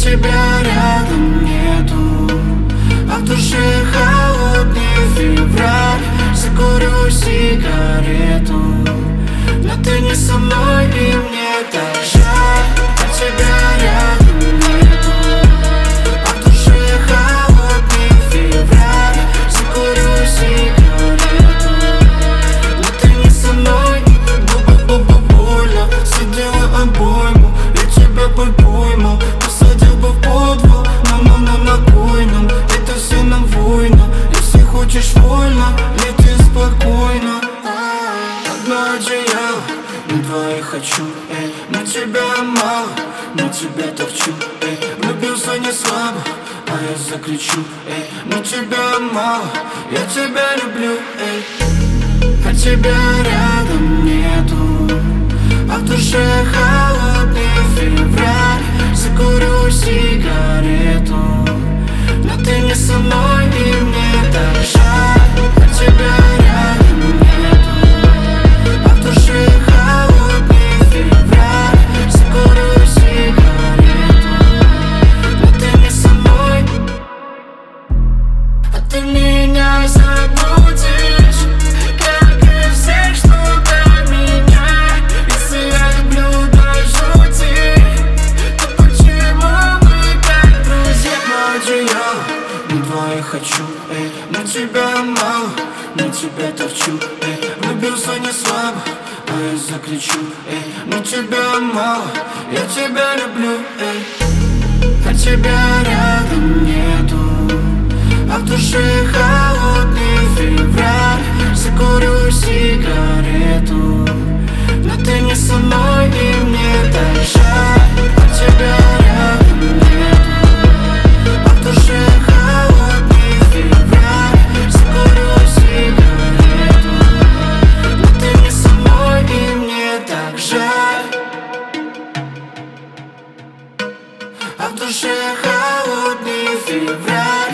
тебя рядом нету, а в душе холодный февраль. Закурю сигарету, но ты не со мной, и мне так жаль. А тебя рядом нету, а в душе холодный февраль. Закурю сигарету, но ты не со мной. Больно, сидела обойму, я тебя бы поймал, посадил бы в подвал, на койном. Это все на войну, если хочешь вольно, лети спокойно. Одно одеяло, на двоих хочу, эй. На тебя мало, на тебя торчу, эй. Влюбился не слабо, а я закричу, эй. На тебя мало, я тебя люблю, эй. А тебя рядом нету, а в душе холодный февраль. Закурю сигарету, но ты не со мной, и мне так жаль. А тебя рядом нету, а в душе холодный февраль. Закурю сигарету, но ты не со мной. А ты меня забудешь, как и всех, что до меня. Если я люблю до жути, то почему мы как друзья? На одеяло, на двоих хочу, эй. На тебя мало, на тебя торчу, эй. Влюбился не слабо, а я закричу, эй. На тебя мало, я тебя люблю, эй. А тебя рядом нету, а в душе холодный февраль. Закурю сигарету, но ты не со мной, и мне так жаль. А тебя рядом нету, а в душе холодный февраль. Закурю сигарету, но ты не со мной, и мне так жаль. А в душе холодный февраль,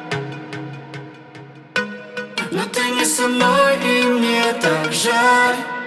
но ты не со мной, и мне так жаль.